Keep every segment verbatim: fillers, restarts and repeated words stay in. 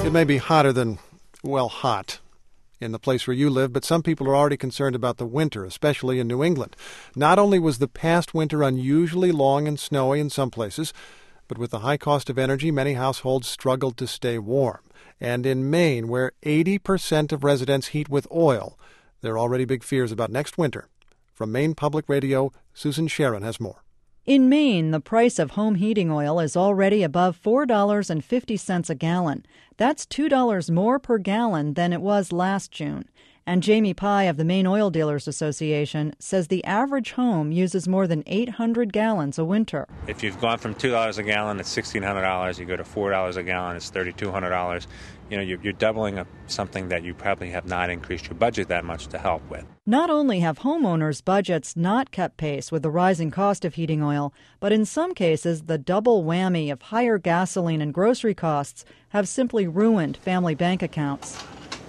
It may be hotter than, well, hot in the place where you live, but some people are already concerned about the winter, especially in New England. Not only was the past winter unusually long and snowy in some places, but with the high cost of energy, many households struggled to stay warm. And in Maine, where eighty percent of residents heat with oil, there are already big fears about next winter. From Maine Public Radio, Susan Sharon has more. In Maine, the price of home heating oil is already above four dollars and fifty cents a gallon. That's two dollars more per gallon than it was last June. And Jamie Pye of the Maine Oil Dealers Association says the average home uses more than eight hundred gallons a winter. If you've gone from two dollars a gallon, it's sixteen hundred dollars. You go to four dollars a gallon, it's three thousand two hundred dollars. You know, you're, you're doubling up something that you probably have not increased your budget that much to help with. Not only have homeowners' budgets not kept pace with the rising cost of heating oil, but in some cases, the double whammy of higher gasoline and grocery costs have simply ruined family bank accounts.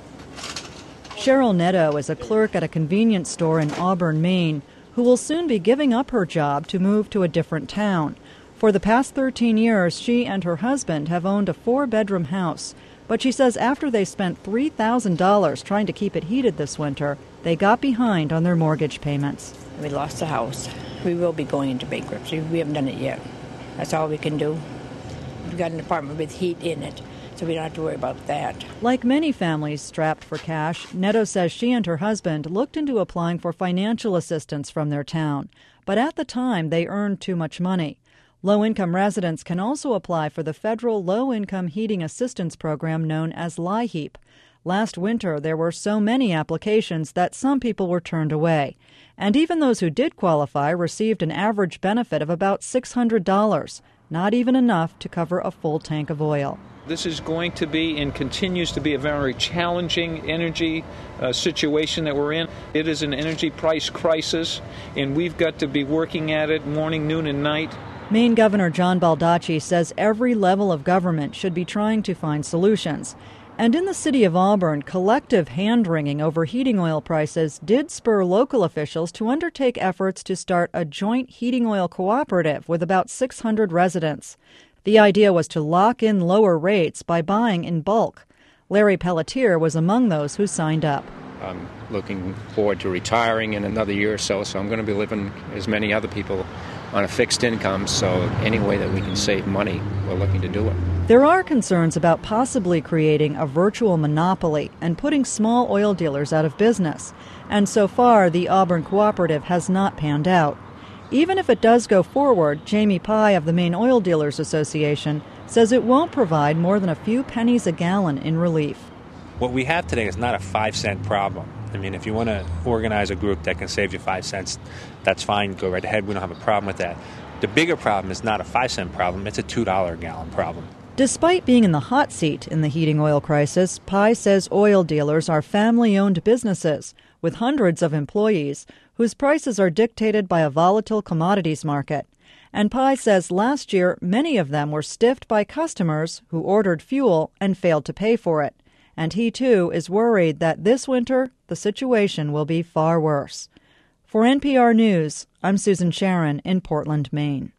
Cheryl Netto is a clerk at a convenience store in Auburn, Maine, who will soon be giving up her job to move to a different town. For the past thirteen years, she and her husband have owned a four-bedroom house. But she says after they spent three thousand dollars trying to keep it heated this winter, they got behind on their mortgage payments. We lost the house. We will be going into bankruptcy. We haven't done it yet. That's all we can do. We've got an apartment with heat in it, so we don't have to worry about that. Like many families strapped for cash, Netto says she and her husband looked into applying for financial assistance from their town. But at the time, they earned too much money. Low-income residents can also apply for the federal Low-Income Heating Assistance Program known as LIHEAP. Last winter, there were so many applications that some people were turned away. And even those who did qualify received an average benefit of about six hundred dollars, not even enough to cover a full tank of oil. This is going to be and continues to be a very challenging energy uh, situation that we're in. It is an energy price crisis, and we've got to be working at it morning, noon, and night. Maine Governor John Baldacci says every level of government should be trying to find solutions. And in the city of Auburn, collective hand-wringing over heating oil prices did spur local officials to undertake efforts to start a joint heating oil cooperative with about six hundred residents. The idea was to lock in lower rates by buying in bulk. Larry Pelletier was among those who signed up. I'm looking forward to retiring in another year or so, so I'm going to be living as many other people on a fixed income, so any way that we can save money, we're looking to do it. There are concerns about possibly creating a virtual monopoly and putting small oil dealers out of business. And so far, the Auburn Cooperative has not panned out. Even if it does go forward, Jamie Pye of the Maine Oil Dealers Association says it won't provide more than a few pennies a gallon in relief. What we have today is not a five-cent problem. I mean, if you want to organize a group that can save you five cents, that's fine. Go right ahead. We don't have a problem with that. The bigger problem is not a five-cent problem. It's a two dollars a gallon problem. Despite being in the hot seat in the heating oil crisis, Pye says oil dealers are family-owned businesses with hundreds of employees whose prices are dictated by a volatile commodities market. And Pye says last year, many of them were stiffed by customers who ordered fuel and failed to pay for it. And he, too, is worried that this winter the situation will be far worse. For N P R News, I'm Susan Sharon in Portland, Maine.